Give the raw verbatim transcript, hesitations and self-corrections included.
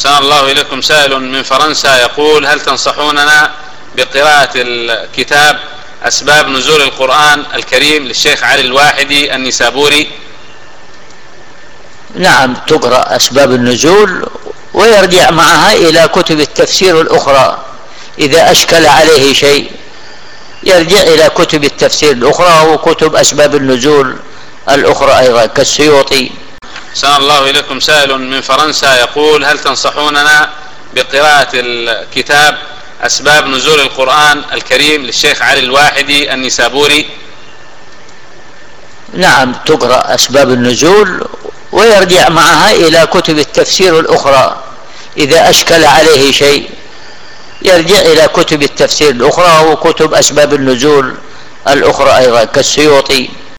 أحسن الله إليكم. سائل من فرنسا يقول: هل تنصحوننا بقراءة الكتاب أسباب نزول القرآن الكريم للشيخ علي الواحدي النسابوري؟ نعم، تقرأ أسباب النزول ويرجع معها إلى كتب التفسير الأخرى. إذا أشكل عليه شيء يرجع إلى كتب التفسير الأخرى وكتب أسباب النزول الأخرى أيضا كالسيوطي. أحسن الله إليكم. سائل من فرنسا يقول: هل تنصحوننا بقراءة الكتاب أسباب نزول القرآن الكريم للشيخ علي الواحدي النسابوري؟ نعم، تقرأ أسباب النزول ويرجع معها إلى كتب التفسير الأخرى. إذا أشكل عليه شيء يرجع إلى كتب التفسير الأخرى وكتب أسباب النزول الأخرى أيضا كالسيوطي.